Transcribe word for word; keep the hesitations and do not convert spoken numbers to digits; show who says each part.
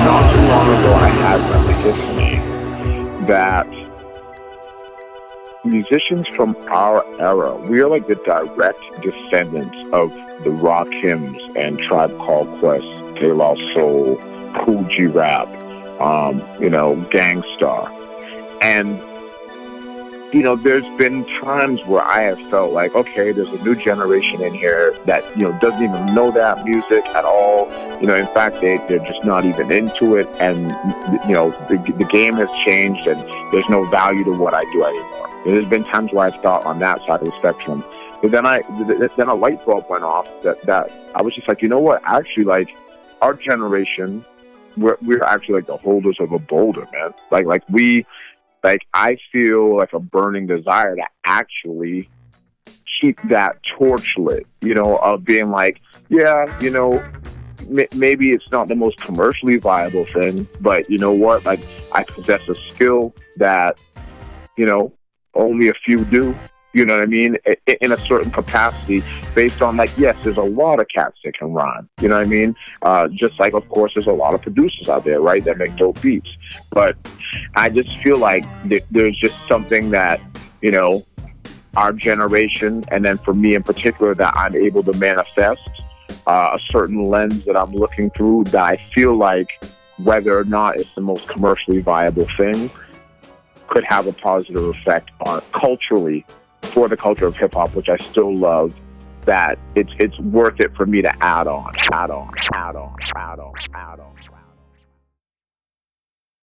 Speaker 1: not too long ago, I had an epiphany that musicians from our era, we are like the direct descendants of the Rakims and Tribe Called Quest, De La Soul, Cool G Rap, um, you know, Gangstar. And, you know, there's been times where I have felt like, okay, there's a new generation in here that, you know, doesn't even know that music at all. You know, in fact, they, they're just not even into it. And, you know, the, the game has changed and there's no value to what I do anymore. There's been times where I've thought on that side of the spectrum. But then I, then a light bulb went off that, that I was just like, you know what, actually, like, our generation, we're, we're actually like the holders of a boulder, man. Like, like we, like, I feel like a burning desire to actually keep that torch lit, you know, of being like, yeah, you know, m- maybe it's not the most commercially viable thing, but you know what, like, I possess a skill that, you know, only a few do, you know what I mean, I- in a certain capacity, based on, like, yes, there's a lot of cats that can rhyme, you know what I mean, uh, just like, of course, there's a lot of producers out there, right, that make dope beats, but I just feel like th- there's just something that, you know, our generation, and then for me in particular, that I'm able to manifest, uh, a certain lens that I'm looking through, that I feel like, whether or not it's the most commercially viable thing, could have a positive effect on culturally, for the culture of hip hop, which I still love, that it's it's worth it for me to add on, add on, add on, add on, add on.